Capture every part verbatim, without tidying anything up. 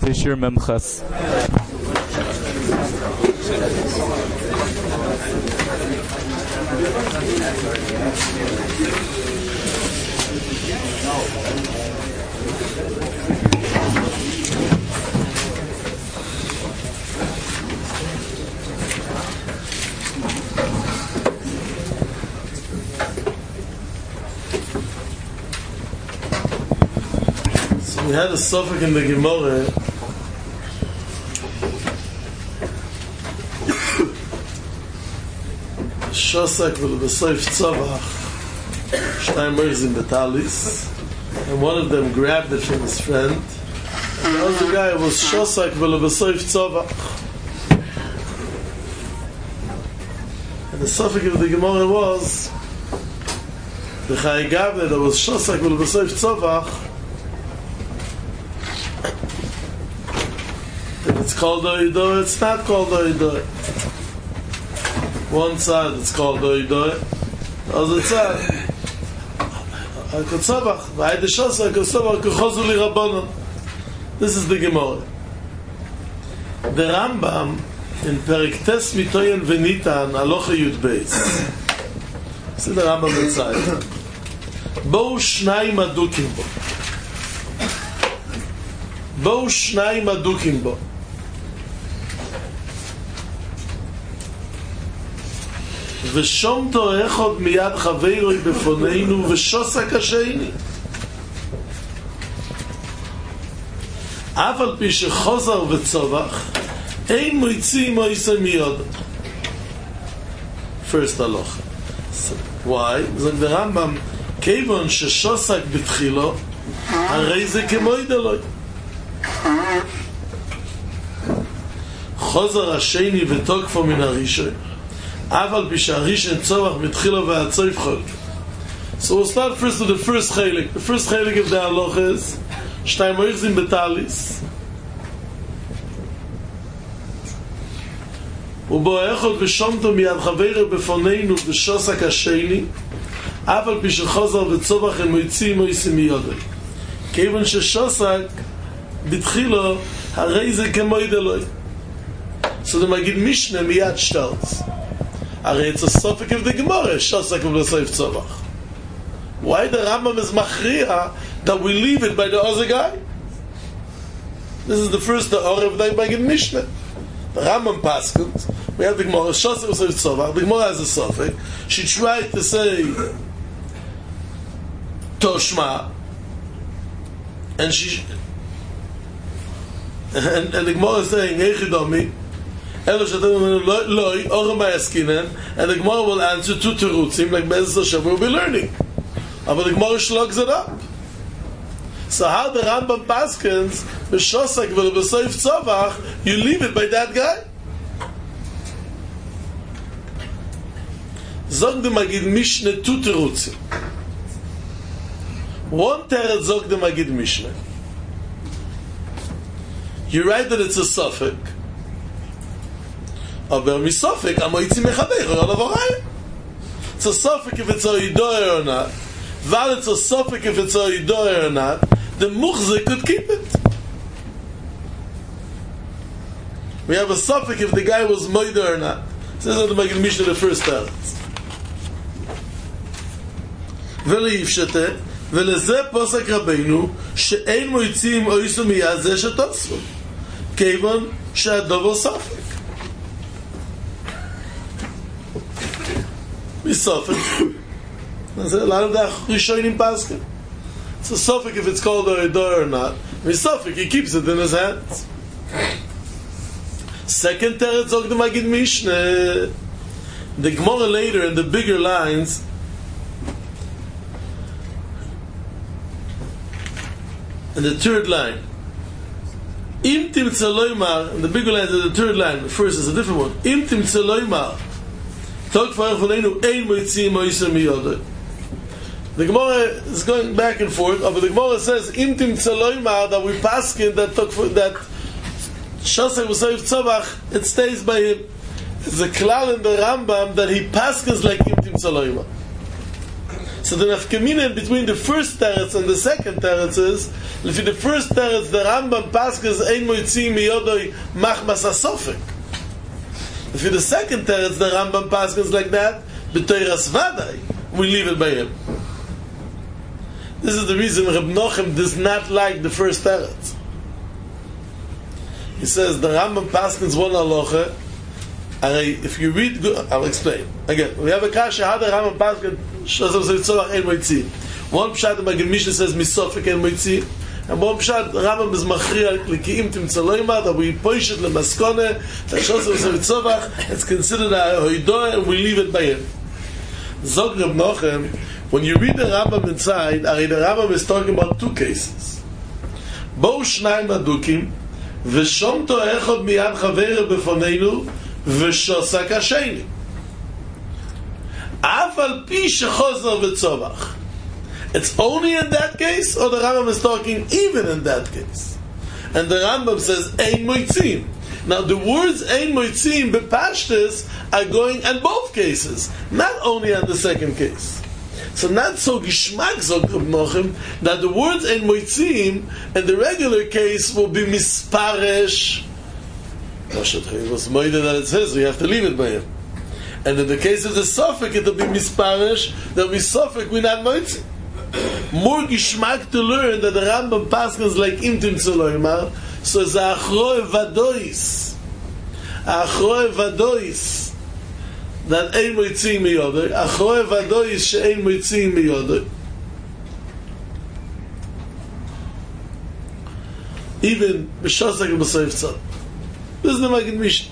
Shir Memchas. We had a suffix in the Gemara. Shosak will be safe tzavach. Shnai merzim betalis, and one of them grabbed it from his friend. The other guy was Shosak will be safe tzavach. And the suffix of the Gemara was the Chai Gavne that was Shosak will be safe tzavach. It's called Oido, it's not called Oido. One side it's called Oido, the other side Kotzavach, V'ayde Shosa, Kotzavach, Kochozu li Rabbanon. This is the Gemara. The Rambam in Perek Tes Mitoyen Venitan, Alocha Yud Beis. See the Rambam inside. Bo Shnai Madukim Bo. Bo Shnai Madukim Bo. ושומתו אחד מיד חברוי בפוננו ושוסק השני אף על פי שחוזר וצובח אין מויצים מויסה מיוד. First הלוך. Why? זה ברמב"ם כיוון ששוסק בתחילו הרי זה כמויד אלוי חוזר השני ותוקפו מן הראשון אבל בשהראשון צובח מתחילו והצויף חול. So we'll start first with the first chelik. The first chelik of the halacha is שתיים מויכזים בטליס ובו אחד ושומתו מיד חברו בפוננו ושוסק השני אף על פי שחוזר וצובח הם מויצים מויסים מיודו כיוון ששוסק בתחילו הרי זה כמויד אלוי. So the Magid Mishnah מיד שטרץ הרי it's a suffix of the Gemara Shosak of the Seif Tzavach. Why the Rambam is machriya that we leave it by the other guy? This is the first the Or of the Magid Mishnah. The Rambam paskins we have the Gemara Shosak of the Seif Tzavach. The Gemara has a suffix. She tried to say Toshma and she and, and the Gemara is saying Echidomi and the Gemara will answer two terutzim like Be'ez Hashem will be learning. But the Gemara slugs it up. So how the Rambam paskins b'shosak v'le'b'soif tzavach, you leave it by that guy? Zog the Magid Mishnah two terutzim. One teret zog the Magid Mishnah. You write that it's a suffix. Aber misofik amoitzi mechaber or levaray. It's a suffix if it's a yidoy or not. While it's a suffix if it's a yidoy or not, the muchzik could keep it. We have a suffix if the guy was moida or not. This is the Magid Mishnah the first time. V'le yifshete v'leze posek Rabbeinu she'ein moitzim oisu miyad ze shetosfu kevon she'adovo suffix. Misofik. There's a lot of that Rishonim Paskin. It's a suffix if it's called a door or not. Misofik, he keeps it in his hands. Second teret zog the Magid Mishnah. The Gemara later in the bigger lines in the third line. Im timtze loymar, in the bigger lines in the third line, the first is a different one. Im timtze loymar. The Gemara is going back and forth, but the Gemara says Imtim Tzaloimar that we paskin that that Shosak V'Soif Tzavach, it stays by him. It's a klal in the Rambam that he paskins like Imtim Tzaloimar. So the nafkamina between the first teretz and the second teretz is, if in the first teretz the Rambam paskas ein moitzi miyodoi machmas asofik. If in the second teretz the Rambam paskas like that, b'toiras vadai, we leave it by him. This is the reason Reb Nochem does not like the first teretz. He says the Rambam paskins one halacha. And if you read, I'll explain again. We have a kasha how the Rambam paskin shosam sevitzovach ein moitzi. One pshat the Magen Mishnah says misofik ein moitzi, and one pshat the Rambam is machriya likiim timtzaloyma that we push it lemaskone that shosam sevitzovach it's considered a hoidoah and we leave it by him. Zog Reb Nochem, when you read the Rambam inside, the Rambam is talking about two cases. Bo shnayim adukim v'shomto echad miyad chavera befonenu v'shosak hasheni. Af al pi shechozor v'tzovach. It's only in that case, or the Rambam is talking even in that case? And the Rambam says ein moitzim. Now the words ein moitzim bepashtus are going in both cases, not only on the second case. So not so gishmak zog mochem that the words ein moitzim in the regular case will be misparesh. It was moide that it says we have to leave it by him. And in the case of the sofik, it will be misparesh that we sofik we not moitzim. More gishmak to learn that the Rambam paskins like imtim tzoloimar. So it's a achroe vadois, achroe vadois that ein moitzim miyodoi, achroe vadois she'ein moitzim miyodoi. Even b'shosak b'soif tzad. This is the Magen Mishnah.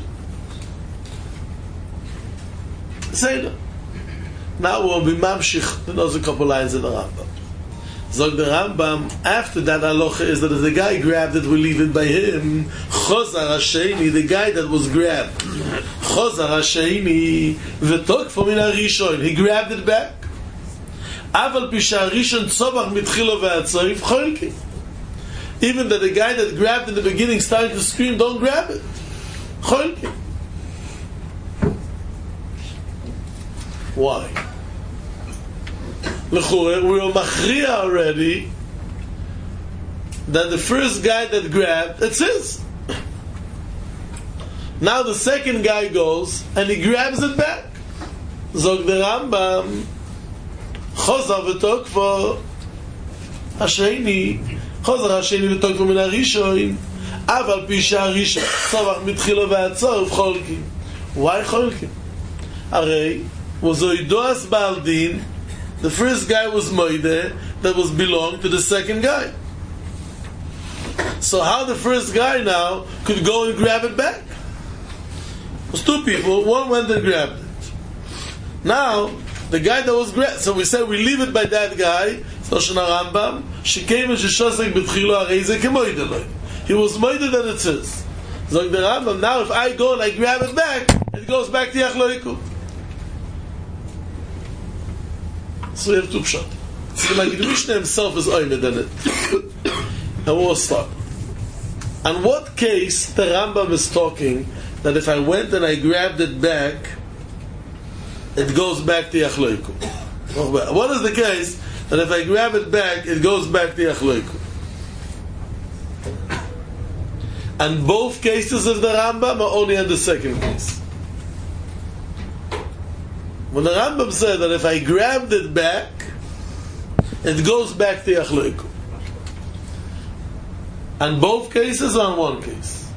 Say that. Now we'll be mamshich. There's a couple lines in the Rambam. Zog the Rambam, after that halacha is that if the guy grabbed it, we leave it by him. Chozar Hasheni, the guy that was grabbed. Chozar Hasheni, v'tok for min harishon, he grabbed it back. Aval pisha harishon tzobach mitchilo v'atzoif cholki. Even that the guy that grabbed in the beginning started to scream, don't grab it. Cholki. Why? L'chureh, we were machriya already that the first guy that grabbed, it's his. Now the second guy goes and he grabs it back. Zog the Rambam, Chozar v'tokvo Hasheni, Chozar Hasheni v'tokvo min harishon, aval pi sheharishon tzovach mitchilo v'atzov cholki. Why cholki? Arei was oidoas baldin. The first guy was moide that was belonged to the second guy. So how the first guy now could go and grab it back? It was two people. One went and grabbed it. Now the guy that was grabbed. So we said we leave it by that guy. So Shana Rambam, she came and she shosek b'tchilo areize kemoide. He was moide that it says. So the Rambam, now if I go and I grab it back, it goes back to Yachloiku. So we have two pshat. So the Magen Mishnah himself is oimed in it. And we'll start. On what case the Rambam is talking that if I went and I grabbed it back, it goes back to Yachloiku? What is the case that if I grab it back, it goes back to Yachloiku? And both cases of the Rambam are only in the second case. When the Rambam said that if I grabbed it back, it goes back to Yachloiku. And both cases are in one case.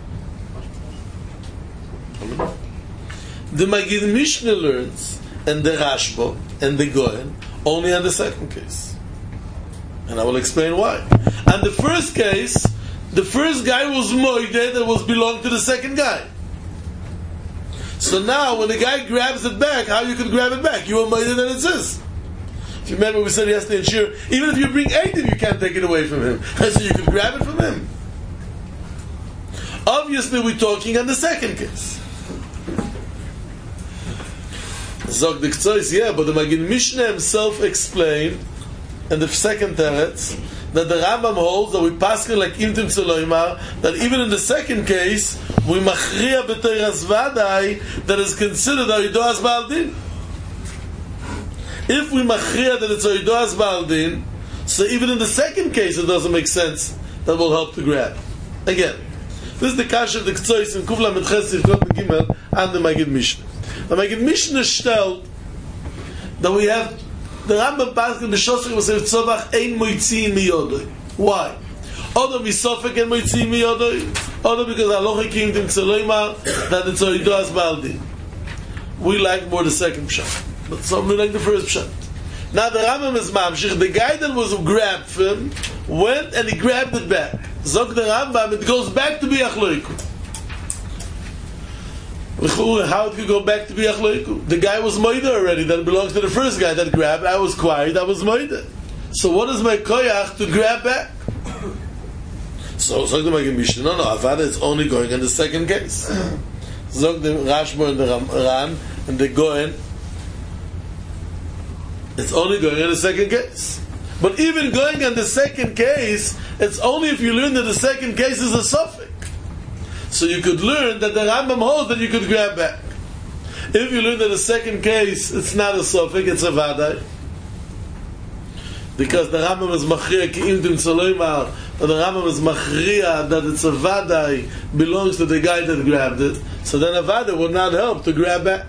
The Magen Mishnah learns, and the Rashba, and the Goyen, only on the second case. And I will explain why. And the first case, the first guy was moide that was belonged to the second guy. So now, when the guy grabs it back, how you can grab it back? You are moide than it says. If you remember, we said yesterday in Shir, even if you bring eighteen, you can't take it away from him. So you can grab it from him. Obviously, we're talking on the second case. Zog the Ktsois, yeah, but the Magen Mishnah himself explained in the second teretz that the Rambam holds that we paskin like imtim tzoloimar, that even in the second case we machriya b'teiras vadai that is considered a yidoas baldin. If we machriya that it's oidoas baldin, so even in the second case it doesn't make sense that will help to grab. Again, this is the kash of the Ktsois in Kufla Metchesif Kot Gimel and the Magid Mishnah. The Magid Mishnah stellt that we have the Rambam Paskin b'Shosach v'Seif Tzovach ein moitziin miyodoi. Why? Other misofek and moitziin miyodoi. Other because Aloha came to Ktsoleimar that it's oidoas baldin. We like more the second pshat, but some we like the first pshat. Now the Rambam is mamshich. The guy that was grabbed from went and he grabbed it back. Zog the Rambam, it goes back to biach loiku. How it could go back to biach loiku? The guy was moida already. That belongs to the first guy that grabbed. I was quiet. I was moida. So what is my koyach to grab back? So Zog the Magid Mishnah. No, no. Avada is only going in the second case. Zog the Rashba and the Ran and the Goen. It's only going in the second case. But even going in the second case, it's only if you learn that the second case is a suffix. So you could learn that the Rambam holds that you could grab back. If you learn that the second case, it's not a suffix, it's a vadai. Because the Rambam is machriya ki im dim tzoloimar, the Rambam is machriya that it's a vadai, belongs to the guy that grabbed it. So then a vadai would not help to grab back.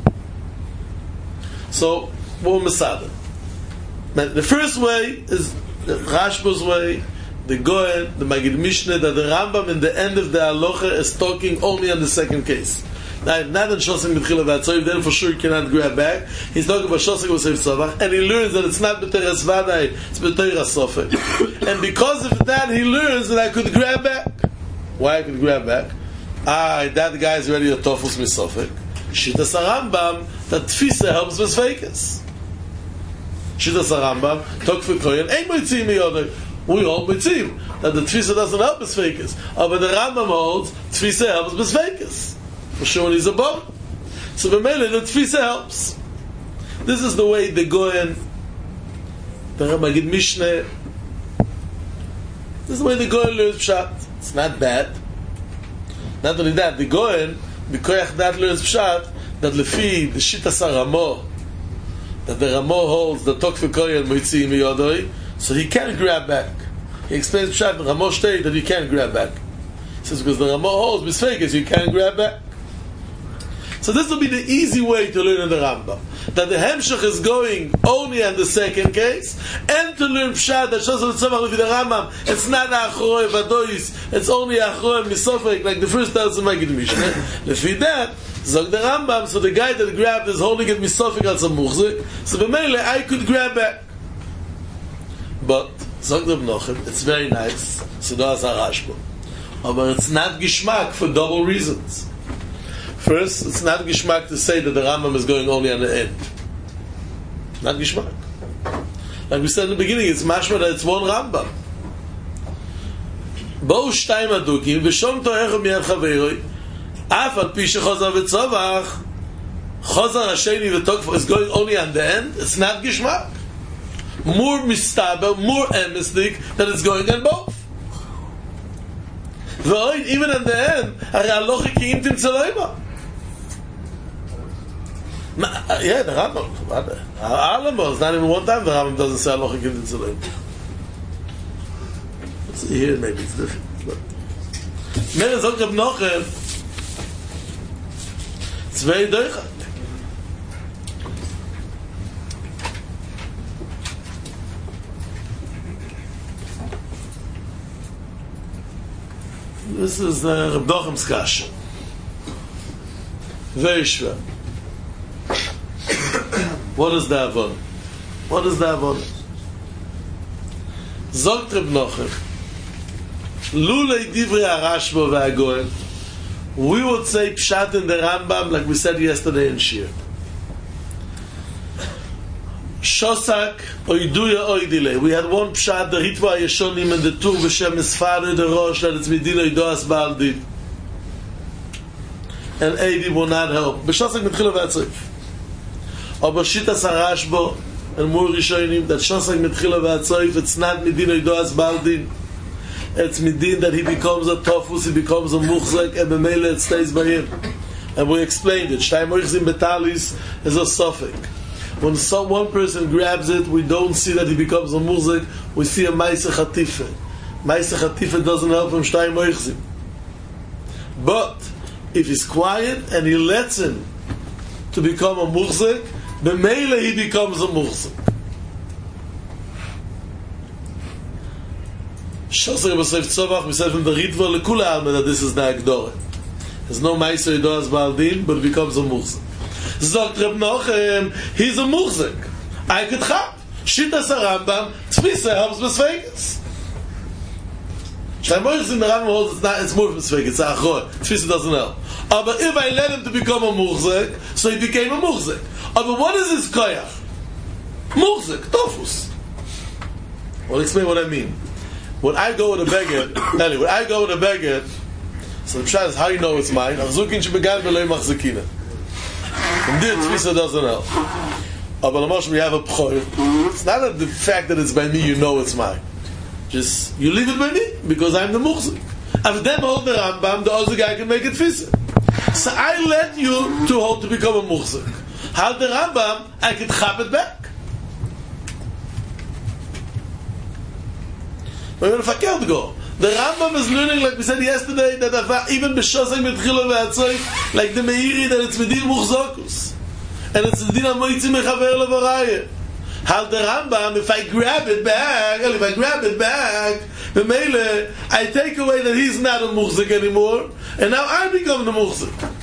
So, what Masada? The first way is the Rashba's way, the Goen, the Magid Mishnah, that the Rambam in the end of the Halacha is talking only on the second case. Now, not in Shosek B'tchila V'atzoiv, then for sure you cannot grab back. He's talking about Shosek B'seif Tzavach, and he learns that it's not B'teras Vadai, it's B'teras Sofek. And because of that, he learns that I could grab back. Why I could grab back? Ah, that guy is already a Tofus Misofek. Shittas HaRambam, that Tfisa helps with Fakers. Shittas HaRambam, Tokfe Koyen, Ein Moitzim Miyodoi. We hold Moitzim, that the Tfisa doesn't help with Fakers. But the Rambam holds, Tfisa helps with Fakers. For sure he's a bomb. So B'mele, the Tfisa helps. This is the way the Goyen, the Magid Mishnah, this is the way the Goyen learns Pshat. It's not bad. Not only that, the Goyen, the Koyach that learns Pshat, that Lefi, the Shittas HaRamo, that the Ramo holds the Tokfe Koyen Moitzi Miyodoi, so he can't grab back. He explains Pshat, the Ramo state that he can't grab back. He says, because the Ramo holds Bisfekes, you can't grab back. So this will be the easy way to learn in the Rambam. That the Hemshech is going only on the second case, and to learn Pshat, that Shosel Tzavach Lefi the Rambam, it's not Achroi Vadois, it's only Achroi Misofek, like the first thousand of Magid Mishnah. Lefi that, Zog the Rambam, so the guy that grabbed is holding it Misofek al Samuchzik, so b'meile I could grab back. But, Zog the B'nochem, it's very nice, so does Arashbo. But it's not Gishmak for double reasons. First, it's not Gishmak to say that the Rambam is going only on the end. Not Gishmak. Like we said in the beginning, it's mashma that it's one Rambam. Bo shtayim adukim, v'shom to'echa miyad chaveiroi, af al pi shechozar v'tzavach, chozar hasheni v'tokfa is going only on the end. It's not Gishmak. More mistaber, more emistik, that it's going on both. V'oid, even at the end, hari alochi ki im tim tzaloima. Yeah, the Rambam. Alamos, not even one time the Rambam doesn't say Aloha Kim Tim Tzaloim. See here, maybe it's different. But Mer Zog Reb Nochem, it's very doichat. This is uh, Reb Nochem's Kash. Very shver. What is the Avon? What is the Avon? Zogt Reb Nochem, Lulei Divrei HaRashba v'Hagoen, we would say Pshat in the Rambam, like we said yesterday in Shir. Shosak Oiduya Oidile. We had one Pshat, the Ritva Yeshonim and the Tur B'Shem Esfaru the Rosh, that it's Medina Oidoas Baldin. And Eidi will not help. B'Shosak Mitchila V'Atzoif. Aber Shittas HaRashba and more Rishonim, that Shosak Mitchila V'Atzoif, it's not Medina Oidoas Baldin. It's Medin that he becomes a Tofus, he becomes a Muchzek, and B'Mele it stays by him. And we explained it. Shtay Moichzim Betalis is a Sofek. when some one person grabs it, we don't see that he becomes a muzik, we see a Maisa Chatife. Maisa Chatife doesn't help him Shtayim Oichzim. But if he's quiet and he lets him to become a muzik, b'meila he becomes a muzik. Shosser B'Seif Tzovach, we said from the Ritva Lekula Alma that this is the Agdore. There's no Maisa Yidoas Baldin, but it becomes a muzik. Zogt Reb Nochem, he's a muzik. I could chap. Shittas HaRambam, Tzvisa helps B'Svegas. Shtayim Oichzim, the Rambam holds it's not, it's more B'Svegas, it's Achor. Tzvisa doesn't help. Uh, but if I let him to become a muzik, so he became a muzik. Uh, but what is his koyach? Muzik, tofus. I'll explain what I mean. When I go with a beggar, anyway, when I go with a beggar, so the pshat is how you know it's mine. Achzukin shebegan v'loi machzikina. And this Tzvisa doesn't help. Uh, but Lamosh, we have a pchoy. It's not that the fact that it's by me, you know it's mine. Just, you leave it by me, because I'm the muzik. If them hold the Rambam, the other guy can make it Tzvisa. So I let you to hold to become a muzik. How the Rambam, I can chop it back. We're going to fakir go. The Rambam is learning, like we said yesterday, that even b'shosek betchila v'atzoy, like the Meiri, that it's medin muchzokus, and it's medin amoitzi mechaver levaraya. How the Rambam, if I grab it back, if I grab it back, b'meile, I take away that he's not a muchzik anymore, and now I become the muchzik.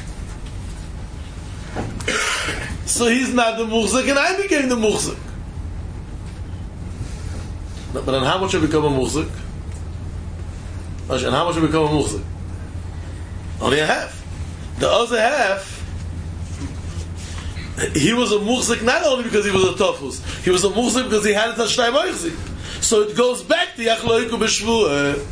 So he's not the muchzik, and I became the muchzik. But then how much I become a muchzik? And how much I become a muchzik? Only a half. The other half, he was a muchzik not only because he was a tofus, he was a muchzik because he had it as Shtayim Oichzim. So it goes back to Yachloiku B'Shvuah.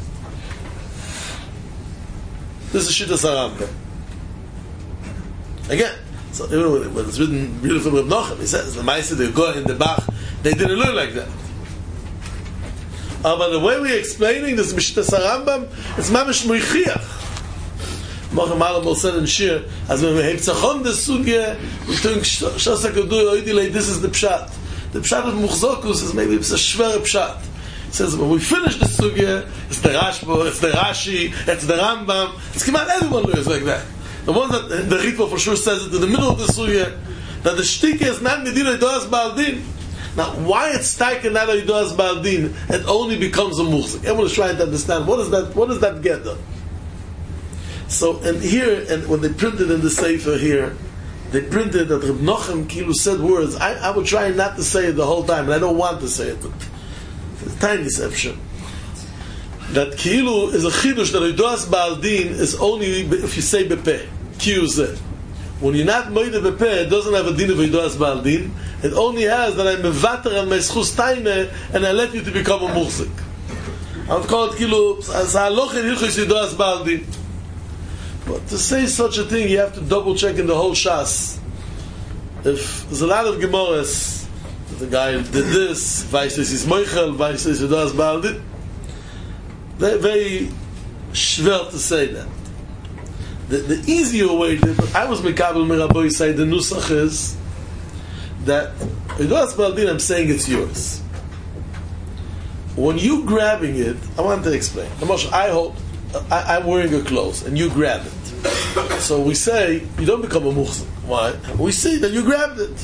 This is Shittas HaRambam. Again, so when it's written beautiful Reb Nochem, he says the Maisa, the Goy, the Bach, they didn't learn like that. Uh, but the way we're explaining this Shittas HaRambam, it's mamish moichiach. Mochem Alam said in Shir, as when we have tzachon the sugya, we think Shasa Kedui Oidilei, this is the pshat. The pshat of Muchzokus is maybe it's a shver pshat. It says when we finish the sugya, it's the Rashbo, it's the Rashi, it's the Rambam. It's come out everyone learns like that. The one that the Ritva for sure says it in the middle of the sugya, that the shtika is not medina doas baldin. Now, why it's taken out of Yidoas Baldin, it only becomes a muhzik. Everyone is trying to understand, what does that, what does that get done? So, and here, and when they printed in the Sefer here, they printed that Reb Nochem Kilu said words, I, I would try not to say it the whole time, and I don't want to say it, but it's a tiny deception. That Kilu is a chidush, that Yidoas Baldin is only if you say Bepeh, Kiyuzeh. When you're not moide bepeh, it doesn't have a din of Yidoas Baldin. It only has that I'm mevater on my schus taime, and I let you to become a muhzik. I would call it kilu as haloch in hilchos Yidoas Baldin. But to say such a thing, you have to double check in the whole shas. If there's a lot of gemaras, the guy did this, Vai says he's moichel, Vai says Yidoas Baldin. They're very shver to say that. The, the easier way, that I was mekabel meraboy say the nusach is that Yidoas Baldin, I'm saying it's yours. When you grabbing it, I want to explain. I hold, I, I'm wearing your clothes, and you grab it. So we say you don't become a muhzik. Why? We see that you grabbed it.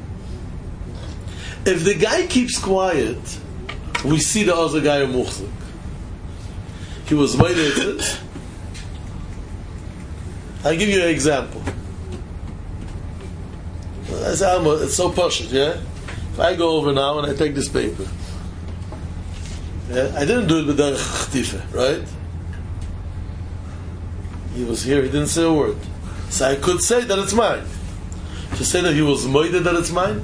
If the guy keeps quiet, we see the other guy a muhzik. He was waiting. I'll give you an example. It's so posh, yeah? If I go over now and I take this paper, yeah, I didn't do it with the chtife, right? He was here, he didn't say a word. So I could say that it's mine. To say that he was moided that it's mine,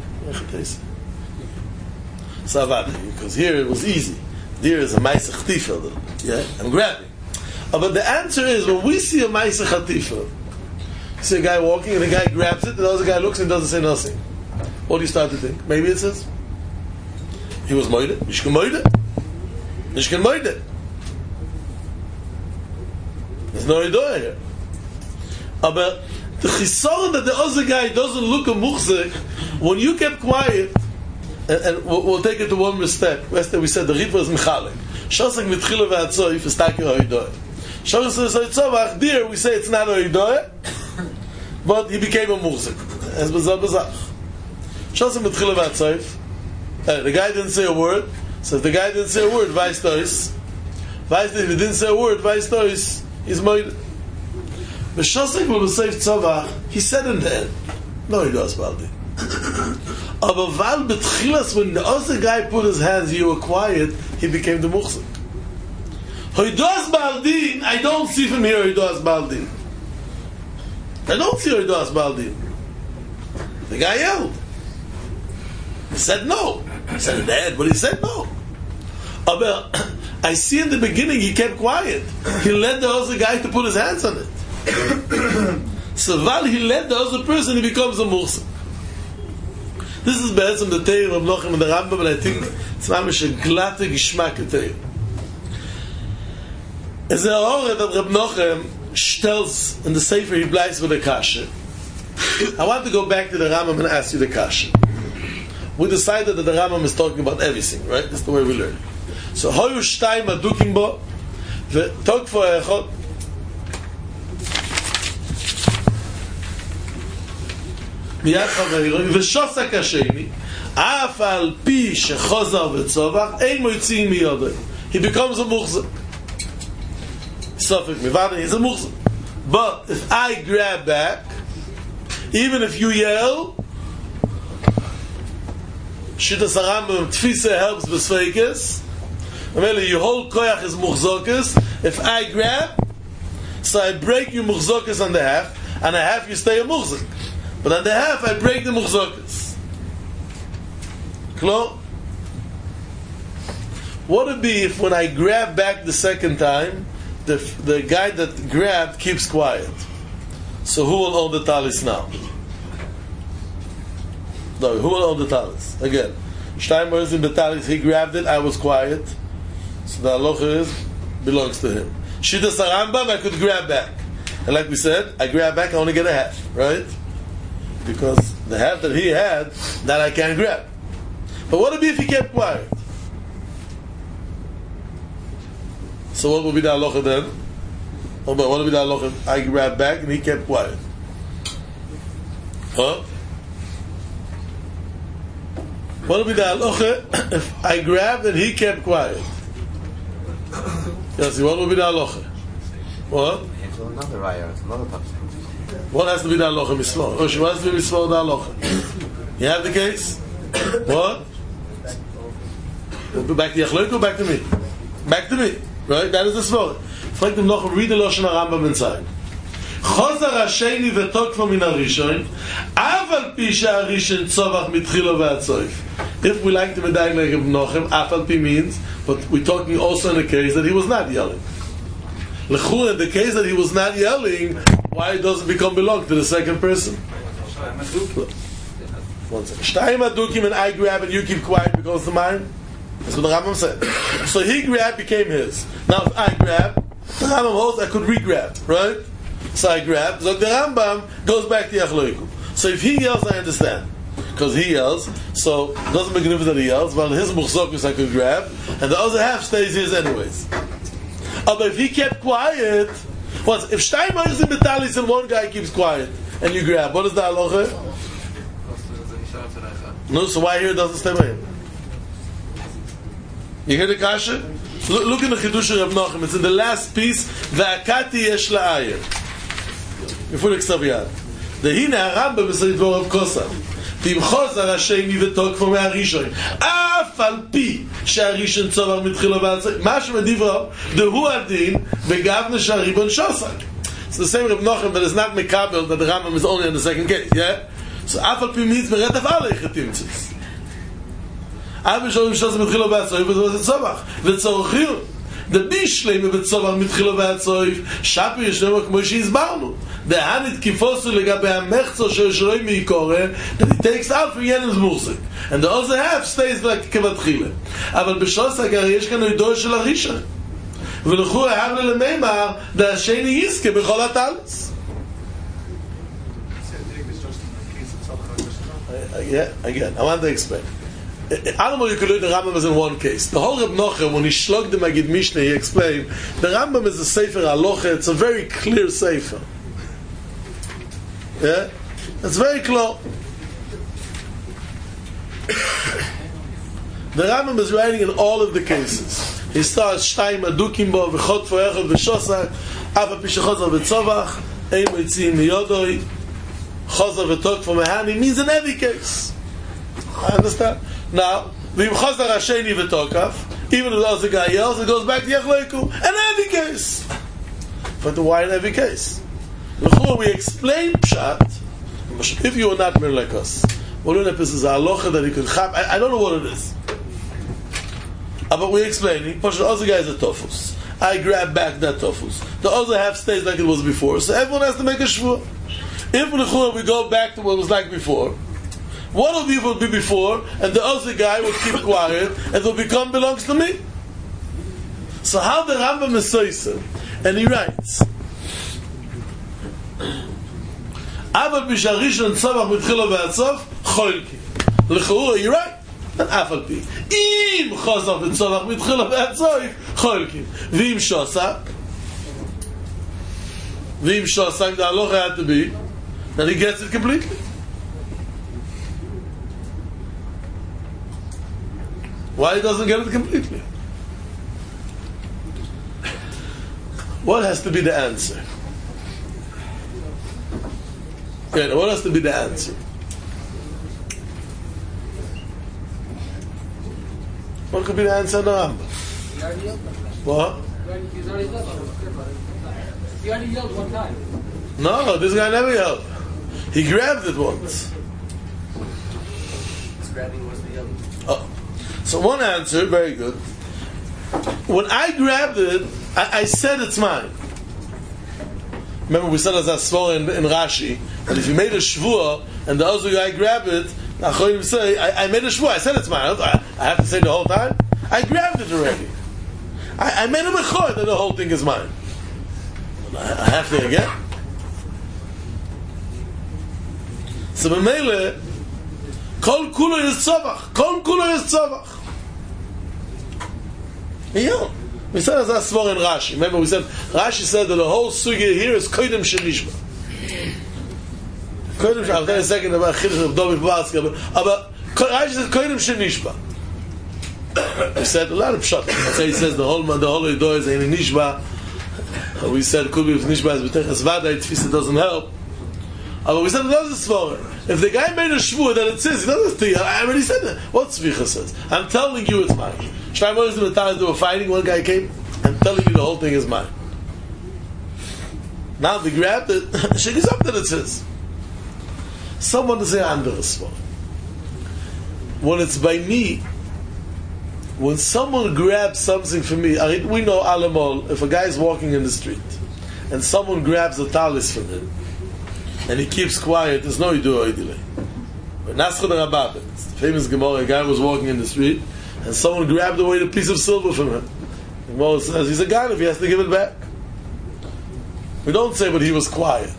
Savadi, because here it was easy. There is a maisa chtife, yeah? I'm grabbing. Uh, but the answer is, when we see a Maisa Chatifa, you see a guy walking and the guy grabs it, and the other guy looks and doesn't say nothing. What do you start to think? Maybe it says, he was moide, Mishkan moide, Mishkan moide. There's no idoya here. Uh, but The chisoron that the other guy doesn't look a muchzik, when you kept quiet, and, and we'll, we'll take it to one more step. Yesterday we said the Ritva is Mechalek. Shosek mitchila v'atzoif is taki oidoy. Shosek tzovach, there we say it's not oidoy, but he became a muchzik. As bazar bazar. Shosek mitchila v'atzoif. The guy didn't say a word. So if the guy didn't say a word, vice tois. Vice if he didn't say a word, vice tois, he's moed. But Shosek will say tzovach, he said in the end, no, he does baldi. Aber val betchilas, when the other guy put his hands, you were quiet, he became the muchzik. Hoidos baldin, I don't see from here hoidos baldin. I don't see hoidos baldin. The guy yelled. He said no. He said in the end, but he said no. Aber I see in the beginning he kept quiet. He led the other guy to put his hands on it. So while he led the other person, he becomes a muchzik. This is better than the Teir of Nochem and the Rambam, but I think it's mamish a glatte Geschmack Teir. As a horror that Reb Nochem tells in the Sefer he bleibt with the Kasha. I want to go back to the Rambam and ask you the Kasha. We decided that the Rambam is talking about everything, right? That's the way we learn. So, hoyu shtayim adukim bo, v'tok for echot, מיד חברי, ושוסק השני, אף על פי שחוזר וצובח, אין מויצאים מיודו. He becomes a muchzik. Suffolk Mivada, he's a muchzik. But if I grab back, even if you yell, Shittas HaRambam, Tfisa helps Besveikis, you hold koyach is muchzokis. If I grab, so I break you muchzokis on the half, and a half you stay a muchzik. But on the half, I break the muchzokis. Klo? What would it be if when I grab back the second time, the the guy that grabbed keeps quiet? So who will own the talis now? No, who will own the talis? Again, Steinberg is in the talis, he grabbed it, I was quiet. So the halacha is, belongs to him. Shittas HaRambam, I could grab back. And like we said, I grab back, I only get a half, right? Because the half that he had, that I can't grab. But what would it be if he kept quiet? So what would be the halacha then? Oh, but what would be the halacha if I grabbed back and he kept quiet? Huh? What would be the halacha if I grabbed and he kept quiet? Yes, what would be the halacha? What? Another raya, another topic. What has to be the halacha mismor? Oshi, what has to be mismor the halacha? You have the case? What? Back to Yachloik or back to me? Back to me. Right? That is the svor. Frag them noch, read the Lashon HaRambam inside. Chozar hasheni v'tokfo min harishon, aval pi she'harishon tzovach mitchilo v'atzoif. If we like the medayik like Reb Nochem, aval pi means, but we're talking also in the case that he was not yelling. L'chur, in the case that he was not yelling, why it doesn't become belong to the second person? One second. Shtayim adukim, and I grab and you keep quiet because it's mine. That's what the Rambam said. So he grabbed, became his. Now if I grab, the Rambam holds I could re-grab, right? So I grab. So the Rambam goes back to Yachloiku. So if he yells, I understand. Because he yells, so it doesn't make a difference that he yells. Well, his muchzokus I could grab, and the other half stays his anyways. Oh, but if he kept quiet, what? If Steinmeier is in Betalis and one guy keeps quiet, and you grab, what is the halacha? No, so why here it doesn't stay by him? You hear the kasha? Look, look in the Chidush of Reb Nochem. It's in the last piece. Ve'akati yesh la'ayer. Before the Ksaviyad. The hina Rambam is the dvor of Kosa. V'imchos harasheni v'tokfo me'harishon. Af al pi she'harishon tzovach mitchilo v'atzai. Mash medivro. Dehu adin v'gavne she'haribon shosak. It's the same Reb Nochem, but it's not mekabel that the Rambam is only in the second case. Yeah? So af al pi means meret of alle chetimtzis. Aber schon schon mit Khilo Batzoy, was ist Sabach? Wird so khil. Der Bishlem mit Sabach mit Khilo Batzoy, Shapi ist nur כמו שהסברנו. Der Hanit Kifos לגבי המחצו של שלוי מקורא, that it takes out for Yen's Musik. And the other half stays like כבתחילה. אבל בשוס הגר יש כאן עדו של הראשון. ולכו ההבלה למימר, והשני יזכה בכל הטלס. Okay, yeah, again, I want to explain. I don't know you could learn the Rambam is in one case. The whole Reb Nochem, when he shlogged the Magid Mishnah, he explained, the Rambam is a Sefer Halacha, it's a very clear Sefer. Yeah? It's very clear. The Rambam is writing in all of the cases. He starts, Shtayim Adukim Bo, V'chot Fo'echot V'shosak, Ava Pishachot V'tzovach, Ein Moitzim Miyodoi, Chazar V'tok for Mehani, means in every case. I understand? Now, V'im Chazar Hasheni V'tokav, even if the other guy yells, it goes back to Yechleiku, in every case. But why in every case? Before we explain Pshat, if you are not mere like us, what this is a halacha that he could have, I, I don't know what it is. Uh, but we explain, he pushed the other guy is a tofus. I grab back that tofus. The other half stays like it was before. So everyone has to make a shvur. If we go back to what it was like before, one of you will be before, and the other guy will keep quiet, and it will become belongs to me. So how the Rambam is soiser, and he writes, Aval b'sharishon tzavach mitchilo v'atzof cholki. L'chura, you're right. And afal pi. Im chosach v'tzavach mitchilo v'atzof cholki. V'im shosak. V'im shosak, the halacha had to be, then he gets it completely. Why he doesn't get it completely? What has to be the answer? Okay, what has to be the answer? What could be the answer in the Rambam? What? He's already done. He already yelled one time. No, this guy never yelled. He grabbed it once. His grabbing was the yelling. Oh. So one answer, very good. When I grabbed it, I, I said it's mine. Remember we said as a svor in, in Rashi, that if you made a shvur and the other guy grabbed it, Achonim say, I, I made a shvur, I said it's mine. I, I have to say the whole time? I grabbed it already. I, I made a mechor that the whole thing is mine. I, I have to again. So b'meile, kol kulo is tzavach. Kol kulo is tzavach. Yeah. We said as a svor in Rashi. Remember we said, Rashi said that the whole sugya here is koidem shenishba. Koidem shenishba. I'll tell you a second about Chiddush of Dovi Pavatsky. But Rashi said koidem shenishba. We said a lot of pshat. That's why he says the whole the whole Eido is in nishba. We said could be if nishba is b'techas vaday, tfisa doesn't help. But we said it doesn't svor. If the guy made a shvur that it says, he doesn't think, I already said that. What tzvicha says? I'm telling you it's mine. Shlomo and Matthias, they were fighting, one guy came, I'm telling you the whole thing is mine. Now they grabbed it, shake is up that it says. Someone to say under a svor. When it's by me, when someone grabs something from me, I mean, we know alamol, if a guy is walking in the street, and someone grabs a talis from him, and he keeps quiet, there's no yidu oidile. But Naschad Rababit, it's the famous Gemara, a guy was walking in the street, and someone grabbed away the piece of silver from him. The Gemara says, he's a guy if he has to give it back. We don't say, but he was quiet.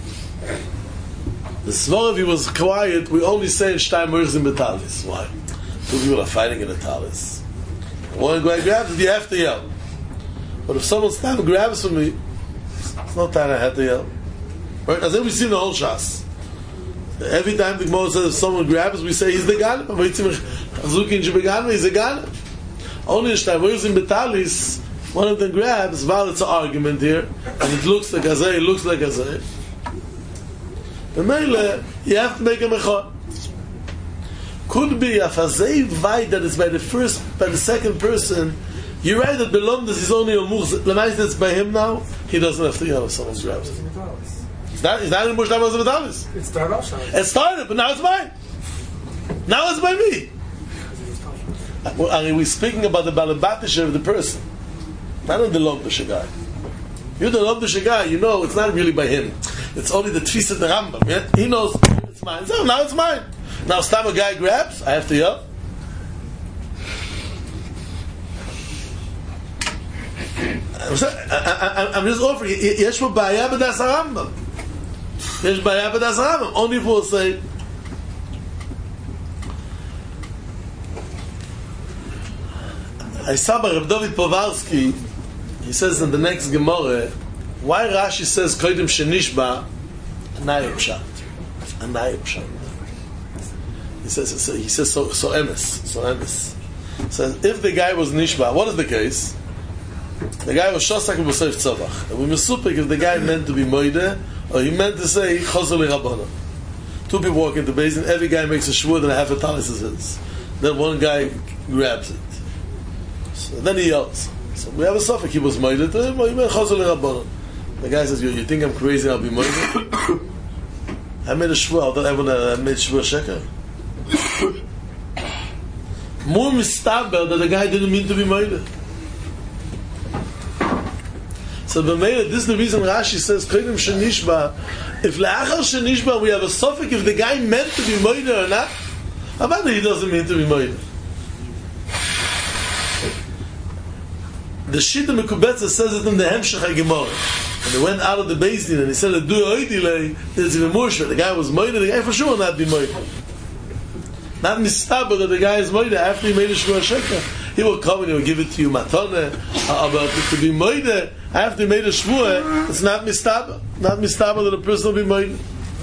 The Svar, if he was quiet, we only say in Shtayim Merchzim Betalis. Why? Two people are fighting in a talis. One guy grabs it, you have to yell. But if someone stands and grabs from me, it's not time I had to yell. Right? As if we see the whole Shas. Every time the Gemara says if someone grabs, we say he's the Ganev. He's the Ganev. Only in Shtayim Merchzim Betalis, one of them grabs, while it's an argument here, and it looks like a zay, it looks like a zay. The Meile, you have to make a mechor. Could be a fazei vayt that is by the first, by the second person. You're right that belong this is only a murz. Lemais that's by him now. He doesn't have to yell if someone grabs it. It's not. It's not in Mushlam was Metalis. It started off. It started, but now it's mine. Now it's by me. Well, I mean, we're speaking about the balabatisha of the person, not on the lomdusha guy. You're the lomdusha guy. You know it's not really by him. It's only the tfisa of the Rambam. Yeah? He knows it's mine. So now it's mine. Now, if time a guy grabs, I have to yell. I'm just offering. Yesh b'baya b'das Rambam. Yesh b'baya b'das Rambam. Only if we'll say I saw by Reb David Povarsky, he says in the next Gemara, why Rashi says Kodim Shenishba, Anayim Pshat. Anayim Pshat. He says, so, he says so, so emes, so emes. Says, if the guy was Nishba, what is the case? The guy was Shosak and B'Seif Tzavach. And we misupik if the guy meant to be Moide, or he meant to say, Chazal Rabbana. Two people walk into the basin, every guy makes a shvur, and a half a talis is his. Then one guy grabs it. So then he yells. So we have a suffix, he was Moide to him, or he meant Chazal Rabbana. The guy says, you, you think I'm crazy, I'll be Moide? I made a shvur, I thought everyone I made shvur sheker. More mistaber that the guy didn't mean to be Moide. So b'meila, this is the reason Rashi says Kodim Shenishba. If le'achar Shenishba we have a suffix if the guy meant to be Moide or not. How about that he doesn't mean to be Moide? The Shita Mekubetza says it in the Hemshech HaGemara. And they went out of the Beis Din and he said, "Do oidilei." There's even more shit. The guy was Moide. The guy for sure will not be Moide. Not mistaber that the guy is Moide after he made a shvur sheker. He will come and he will give it to you matone. But to be Moide after he made a shvur, it's not mistaber. Not mistaber that a person will be Moide.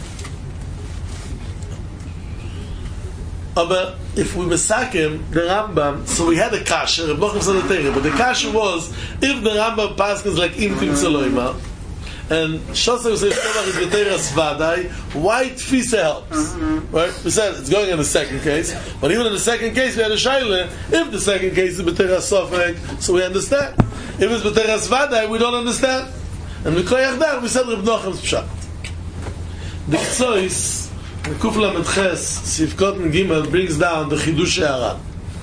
But if we misakim the Rambam, so we had a kasha, Reb Nachman said the thing, but the kasha was if the Rambam paskins like imtim tzaloima, and Shosser says Tovach is B'Teiras Vadai, why Tfisa helps? Mm-hmm. Right? We said it's going in the second case, but even in the second case we had a Shaila, if the second case is B'Teiras Sofek, so we understand. If it's B'Teiras Vadai, we don't understand. And we koyach that, we said Reb Nachman's Pshat. The Ktsois, the Kufla Metches, Sivkot and Gimel brings down the Chidush Ha'aran.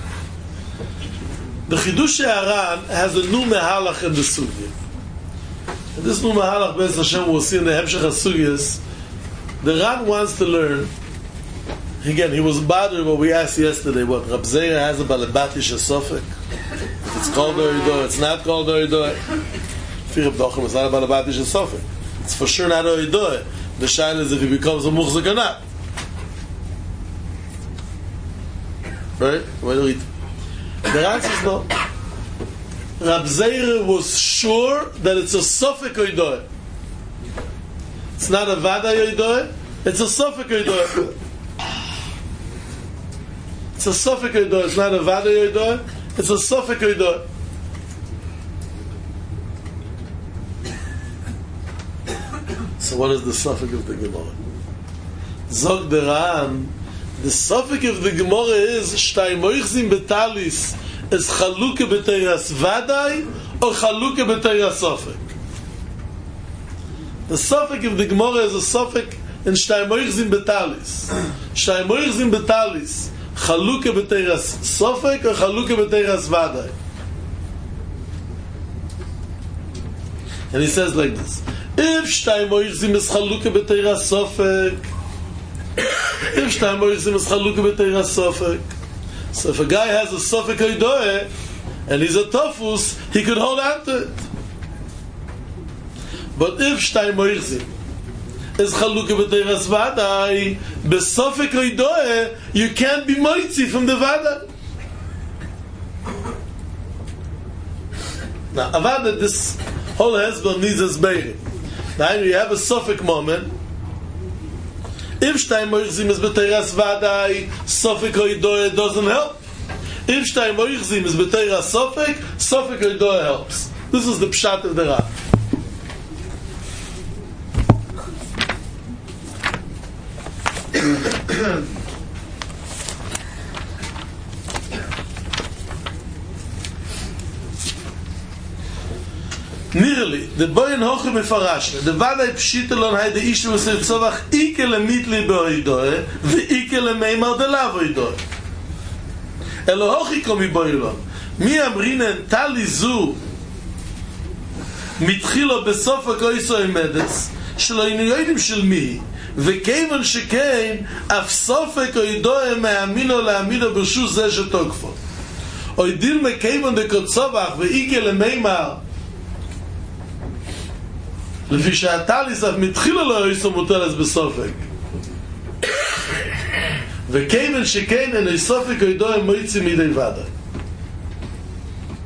The Chidush Ha'aran has a new mehalach in the Sugya. This new Mahalach Be'ez Hashem we'll see in the Hemshech HaSugyas. The Ran wants to learn. Again, he was bothered what we asked yesterday. What Rab Zeira has a balabatish sofek. If it's called Oridor, it's not called Oridor. Fir Reb Nachman, it's not a balabatish sofek. It's for sure not Oridor. The shaila is if he becomes a muchzik or not. Right? Wait a minute. The Ran says no. Rab Zeira was sure that it's a Sofek Oidor. It's not a Vada Oidor, it's a Sofek Oidor. It's a Sofek Oidor, it's not a Vada Oidor, it's a Sofek Oidor. So what is the Sofek of the Gemara? Zog the Ran, the Sofek of the Gemara is Shtay Moichzim Betalis is Chaluke B'Teiras Vadai or Chaluke B'Teiras Sofek. The Sofek of the Gemara is a Sofek in Shtay Moichzim Betalis. Shtay Moichzim Betalis Chaluke B'Teiras Sofek or Chaluke B'Teiras Vadai. And he says like this: if Shtay Moichzim is Chaluke B'Teiras Sofek, if Shtay Moichzim is Chaluke B'Teiras Sofek, so if a guy has a Sofek Oidoe and he's a Tofus, he could hold on to it. But if Shtay Moichzim is Chaluke B'Teiras Vadai, B'Sofek Oidoe, you can't be Moitzi from the Vadai. Now, Avada, this whole Hezbollah needs a Zbeiri. Now, you have a Sofek moment. If Shtay Moichzim is B'Teiras Vadai, Sofek Oidoe doesn't help. If Shtay Moichzim is B'Teiras Sofek, Sofek Oidoe helps. This is the Pshat of the Rav. Nearly, the boy in Hoche Mefarashne, the Vadai Pshitelon had the issue with Tzovach, Ike le mitli beoidoe, ve Ike le meimar de lav oidoe. Elo Hoche komi boilon, mi amrinen tali zu, mitchilo besofa koiso emedes, shelo inu yoidim shel mihi, ve kevon shekein, af sofek oidoe me'amino le'amino b'shu ze shetokfo. Oidir me kevon de kotzovach, ve Ike le meimar, לפי שהטליס אף מתחילה לא איסו מוטלס בסופק וכיוון שכן אין איסופק אידו הם מויצים מידי ודאי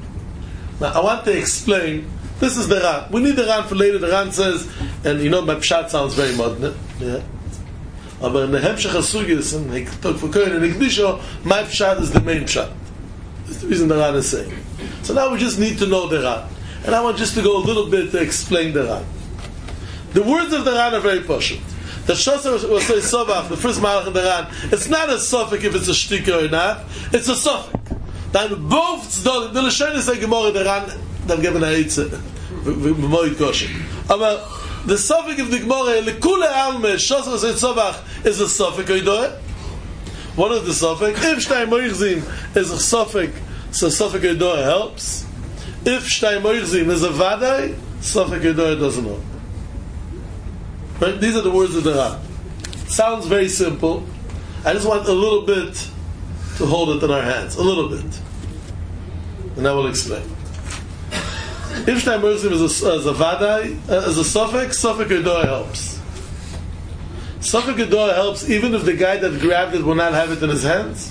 Now, I want to explain. This is the Ran. We need the Ran for later. The Ran says, and you know, my pshat sounds very modern. Yeah. But in the Hemshech HaSugis, and he talked for Kohen and Ikdisho, my pshat is the main pshat. That's the reason the Ran is saying. So now we just need to know the Ran. And I want just to go a little bit to explain the Ran. The words of the Ran are very pashut. The Shosser will say Sobach, the first Malach in the Ran, it's not a suffix if it's a shtika or not, it's a suffix. Then both Tzdolim, the Lashon is a Gemara, the Ran, they've given a Eitzah, v'moid kosher. But the suffix of the Gemara, Lekule Alme, Shosser will say Sobach, is a suffix, oidoe. What is the suffix? If Shtay Moichzim is a suffix, so suffix oidoe helps. If Shtay Moichzim is a Vadai, suffix oidoe doesn't help. Right? These are the words of the Ran. Sounds very simple. I just want a little bit to hold it in our hands. A little bit. And I will explain. If Shtay Moichzim is a, as a Vadai, uh, as a suffix, suffix oidoe helps. Suffix oidoe helps even if the guy that grabbed it will not have it in his hands.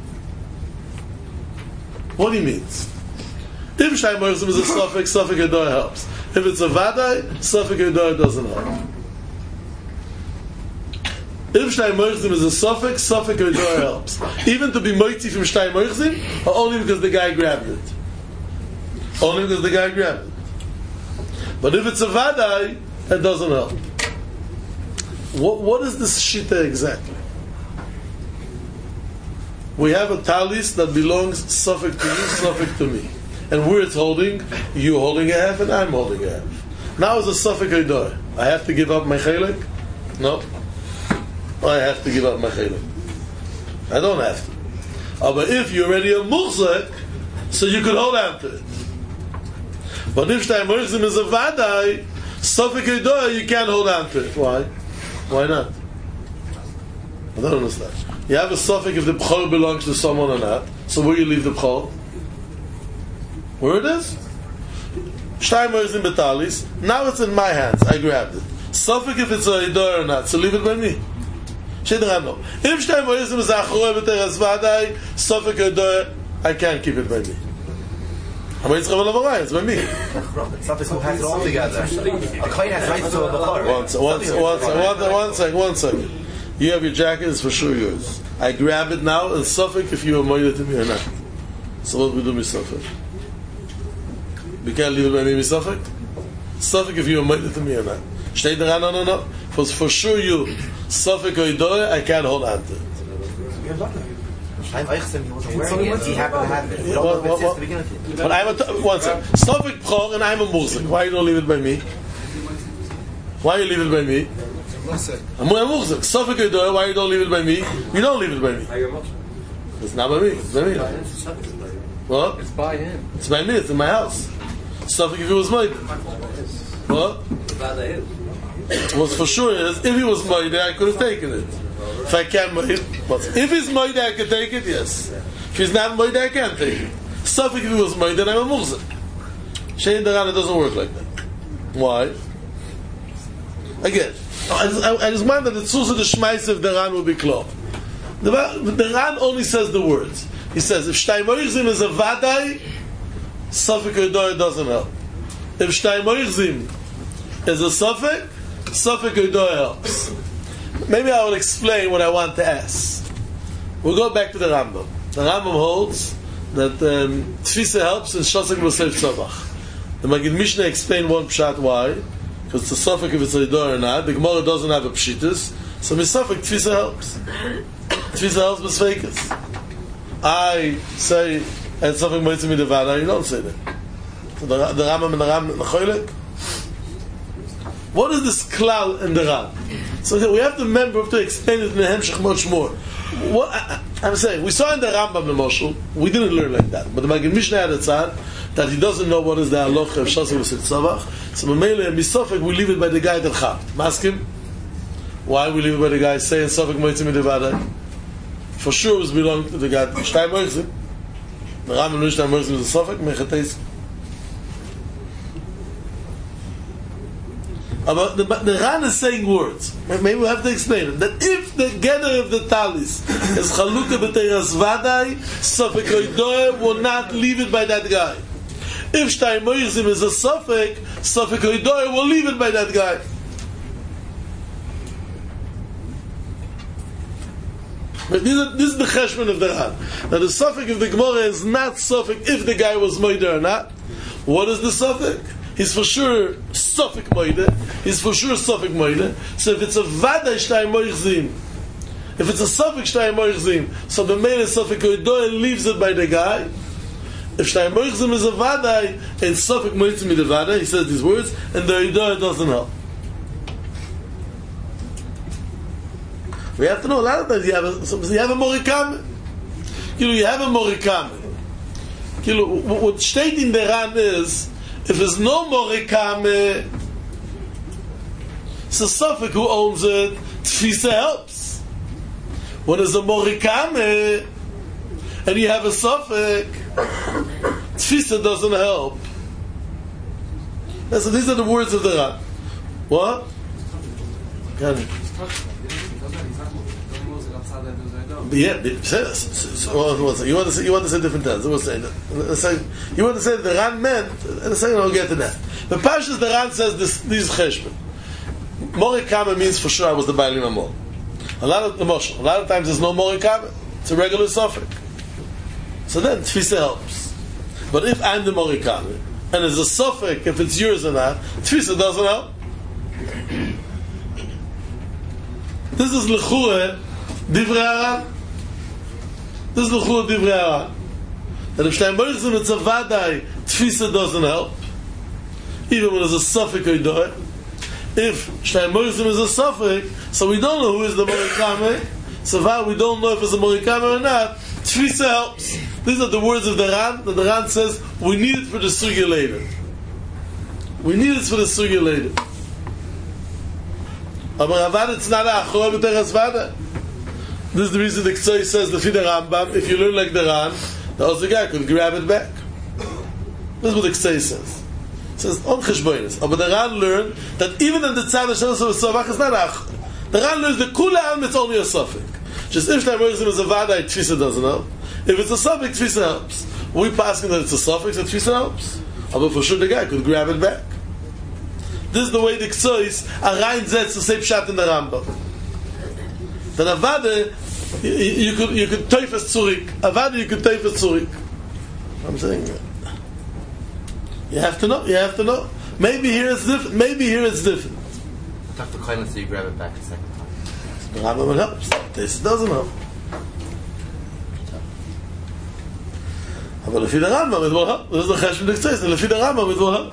What he means? If Shtay Moichzim is a suffix, suffix oidoe helps. If it's a Vadai, suffix oidoe doesn't help. If Shtay Moichzim is a suffix, suffix oidoe helps. Even to be moitzi from Shtay Moichzim, or only because the guy grabbed it. Only because the guy grabbed it. But if it's a Vadai, it doesn't help. What, what is this shita exactly? We have a talis that belongs suffix to you, suffix to me. And where it's holding, you holding a half and I'm holding a half. Now it's a suffix oidoe. I have to give up my chelik? No. I have to give up my chelik. I don't have to. Uh, but if you're already a muchzak, so you could hold on to it. But if Shtay Moichzim is a Vadai, suffix oidoe, you can't hold on to it. Why? Why not? I don't understand. You have a suffix if the b'chor belongs to someone or not. So where you leave the b'chor? Where it is? Shtay Moichzim betalis. Now it's in my hands. I grabbed it. Suffix if it's a oidoe or not. So leave it by me. If Shtay Moichzim is achorei b'teres Vadai, suffix oidoe, I can't keep it by me. It's by me. Suffix who has it all together. A kohen has rights to the b'chor. One second, one second, one second, one second, one second. You have your jacket, it's for sure yours. I grab it now, and suffix if you are moided to me or not. So what we do with suffix? We can't leave it by me with suffix? Suffix if you are moided to me or not. Shtei the Ran, no, no, no. For, for sure you, suffix oidoe, I can't hold on to it. Shtay Moichzim, he wasn't wearing it, he happened to have it. We don't What- know if it's what- to begin with. But I'm a, t- one second. Suffix b'chor and I'm a muhzik. Why you don't leave it by me? Why you leave it by me? I'm a muhzik. Suffix oidoe, why you don't leave it by me? You don't leave it by me. It's not by me. It's by me. What? It's by him. It's by me. It's in my house. Suffix if it was mine. What? Was for sure is if he was mine, I could have taken it. If I can't, if, if he's mine, I can take it. Yes. If he's not mine, I can't take it. Suffix if he was mine, then I'm a muhzik. Shein Daran, it doesn't work like that. Why? Again, I just, I, I just mind that the tzuz of the shmais of the Ran will be clear. The, the Ran only says the words. He says, if Shtay Moichzim is a Vadai, suffix oidoe doesn't help. If Shtay Moichzim is a suffix, suffix oidoe helps. Maybe I will explain what I want to ask. We'll go back to the Rambam. The Rambam holds that um, Tfisa helps in Shosek B'Seif Tzavach. The Magid Mishnah explained one pshat why. Because it's a suffix if it's a oidoe or not. The Gemara doesn't have a pshitus. So Misafik Tfisa helps. Tfisa helps B'Sveikas. I say, and something might to me the Vada, you don't say that. So the, the Rambam and the Ram, the Choylek. What is this klal in the Ram? So we have to remember to explain it in the Hemshech much more. What I, I'm saying, we saw in the Rambam the Moshul, we didn't learn like that. But the Magid Mishnah had a tzad that he doesn't know what is the halacha of Shasik V'Sit Tzavach. So Mamele and Misafik, we leave it by the guy that chap. Ask him why we leave it by the guy saying Safik Moitzim Midevada. For sure it was belong to the guy Shtay Moitzim. The Rambam knew Shtay Moitzim is a Safik Mechateis. But the, the Ran is saying words. Maybe we have to explain it. That if the gather of the talis is Chalukah B'Teiras Vadai, Safek Oidoe will not leave it by that guy. If Shtayim Moichzim is a Suffolk, Suffolk Oidoy will leave it by that guy. But this is, this is the cheshbon of the Ran. Now the suffix of the Gemara is not suffix if the guy was moider or not. What is the suffix? He's for sure suffix moider. He's for sure suffix moider. So if it's a vada shtayim moichzim, if it's a suffix shtayim moichzim, so the main suffix oidoy leaves it by the guy. If shtayim moichzim is a vada and suffix moichzim is the vada, he says these words, and the oidoy doesn't help. We have to know a lot of times you have a, you have a morikame. You know, you have a morikame. You know, what steht in the Ran is, if there's no morikame, it's a suffix who owns it, tfisa helps. When there's a morikame, and you have a suffix, tfisa doesn't help. So these are the words of the Ran. What? Got it. Yeah, so, so, so, you want to say you want to say different terms. We'll say that. You want to say the Ran meant. In a second, I'll get to that. The Pashas the Ran says this. These cheshbon. Morikame means for sure I was the Baalim Amor. A lot of the Moshe. A lot of times there's no morikame. It's a regular suffix. So then tfisa helps. But if I'm the morikame and there's a suffix, if it's yours or not, tfisa doesn't help. This is l'chure divrei Haran. This is l'chur divrei Haran. And if Shtayim Moichzim it's a vadai, tfisa doesn't help. Even when there's a suffix oidoy. If Shtayim Moichzim is a suffix, so we don't know who is the morikame. So far we don't know if it's a morikame or not. Tfisa helps. These are the words of the Ran. The Ran says we need it for the sugya later. We need it for the sugya later. But Avad it's not a achor b'teres vada. This is the reason the Ktsoy says the Fida Rambam, if you learn like the Ran, the other guy could grab it back. This is what the Ktsoy says. It says, on cheshboinus. But the Ran learned that even in the Tzad Hashem of Savach is not achor. The Ran learns the Kula Alm, it's only a suffix. Just if Shtayim Moichzim is a vada, tfisa doesn't help. If it's a suffix, tfisa helps. We passing that it's a suffix, and tfisa helps. But for sure the guy could grab it back. This is the way the Ktsois are rein zets to say pshat in the Rambam. Then Avada, you, you could you could teufes zurück. Avada, you could teufes zurück. I'm saying, you have to know. You have to know. Maybe here it's different. Maybe here it's different. Doctor Klein, so you grab it back a second time. The Rambam helps. This doesn't help. But if you the Rambam, it will help. This is the cheshbon of the Ktsois. And if you the Rambam, it will help.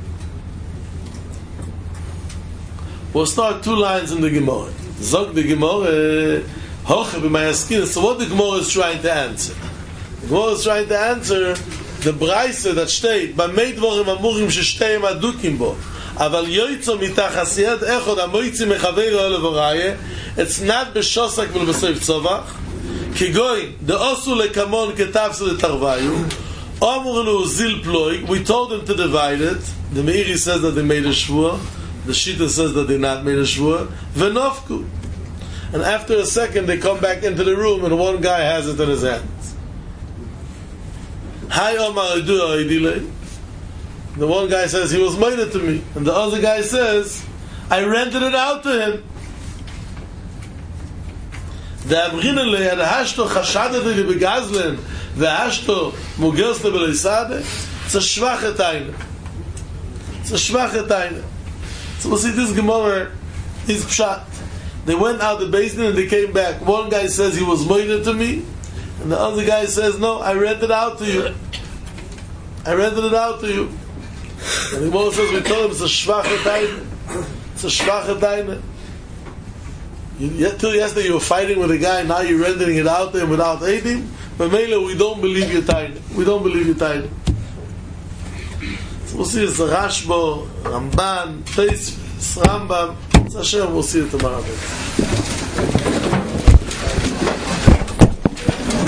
We'll start two lines in the Gemara. Zog the Gemara, Hoche b'mayaskin. So what the Gemara is trying to answer? The Gemara is trying to answer the Braise that steht, B'mei dvorim amurim sheshteim adukim bo, aval yoytzo mitachas yed echod amoytzi mechaveiro elev oraya. It's not b'shosak v'lo b'soif tzovach. Kigoy, the osu lekamon ketavse letarvayu, omur lu zil ploy. We told them to divide it. The Meiri says that they made a shvur. The Shita says that they not made a shvur. V'nofku. And after a second, they come back into the room, and one guy has it in his hands. Hi Omar Idu Aidile. The one guy says he was made to me, and the other guy says I rented it out to him. The Abrinele had hashto chashade de begazlen, the hashto mugelste beleisade. It's a schwache taine. It's a schwache taine. So we'll see this Gemara is pshat. They went out the basement and they came back. One guy says he was moided to me, and the other guy says, no, I rented it out to you. I rented it out to you. And the Gemara says, we told him it's a schwache taine. It's a schwache taine. Till yesterday you were fighting with a guy, now you're rendering it out to him without aiding. But Mela, we don't believe your taine. We don't believe your taine. We'll see it's Rashbo, Ramban, Teis, Rambam. It's Hashem, we'll see it tomorrow.